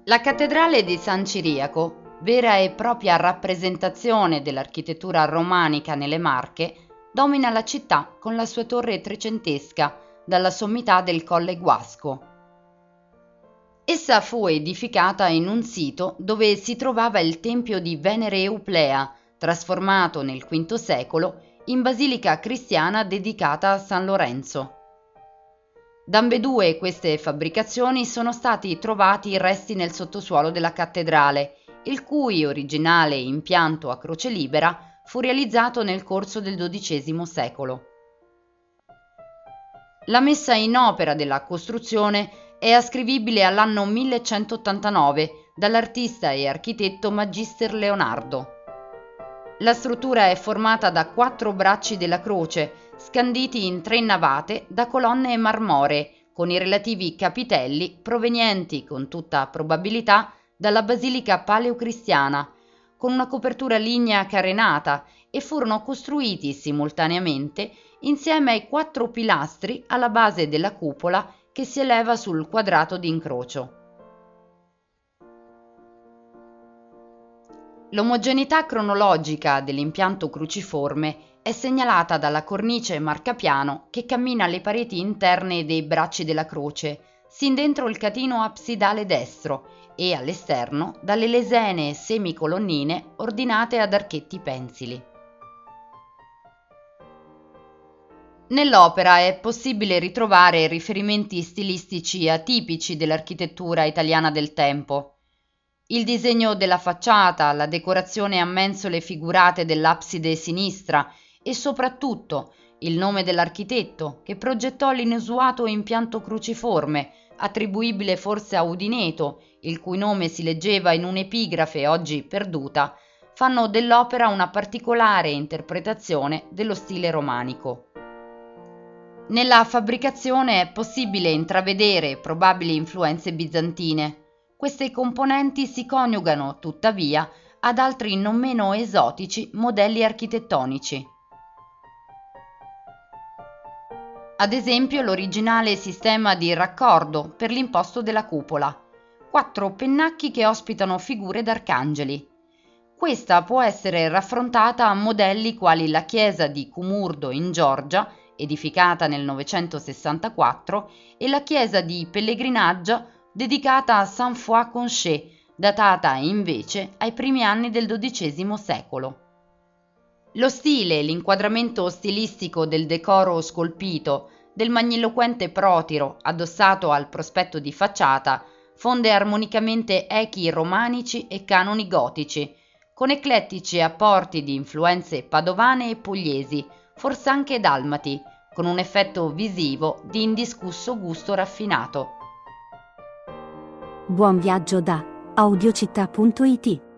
La cattedrale di San Ciriaco, vera e propria rappresentazione dell'architettura romanica nelle Marche, domina la città con la sua torre trecentesca dalla sommità del Colle Guasco. Essa fu edificata in un sito dove si trovava il tempio di Venere Euplea, trasformato nel V secolo in basilica cristiana dedicata a San Lorenzo. Da ambedue queste fabbricazioni sono stati trovati resti nel sottosuolo della cattedrale, il cui originale impianto a croce libera fu realizzato nel corso del XII secolo. La messa in opera della costruzione è ascrivibile all'anno 1189 dall'artista e architetto Magister Leonardo. La struttura è formata da 4 bracci della croce, scanditi in 3 navate da colonne marmoree, con i relativi capitelli provenienti con tutta probabilità dalla basilica paleocristiana, con una copertura lignea carenata, e furono costruiti simultaneamente insieme ai 4 pilastri alla base della cupola che si eleva sul quadrato d'incrocio. L'omogeneità cronologica dell'impianto cruciforme è segnalata dalla cornice marcapiano che cammina le pareti interne dei bracci della croce, sin dentro il catino absidale destro, e all'esterno dalle lesene semicolonnine ordinate ad archetti pensili. Nell'opera è possibile ritrovare riferimenti stilistici atipici dell'architettura italiana del tempo. Il disegno della facciata, la decorazione a mensole figurate dell'abside sinistra e soprattutto il nome dell'architetto che progettò l'inusuato impianto cruciforme, attribuibile forse a Udineto, il cui nome si leggeva in un'epigrafe oggi perduta, fanno dell'opera una particolare interpretazione dello stile romanico. Nella fabbricazione è possibile intravedere probabili influenze bizantine. Queste componenti si coniugano, tuttavia, ad altri non meno esotici modelli architettonici. Ad esempio l'originale sistema di raccordo per l'imposto della cupola, 4 pennacchi che ospitano figure d'arcangeli. Questa può essere raffrontata a modelli quali la chiesa di Cumurdo in Georgia, edificata nel 964, e la chiesa di pellegrinaggio dedicata a Sainte-Foy-Conché, datata invece ai primi anni del XII secolo. Lo stile e l'inquadramento stilistico del decoro scolpito, del magniloquente protiro addossato al prospetto di facciata, fonde armonicamente echi romanici e canoni gotici, con eclettici apporti di influenze padovane e pugliesi, fors'anche dalmati, con un effetto visivo di indiscusso gusto raffinato. Buon viaggio da audiocittà.it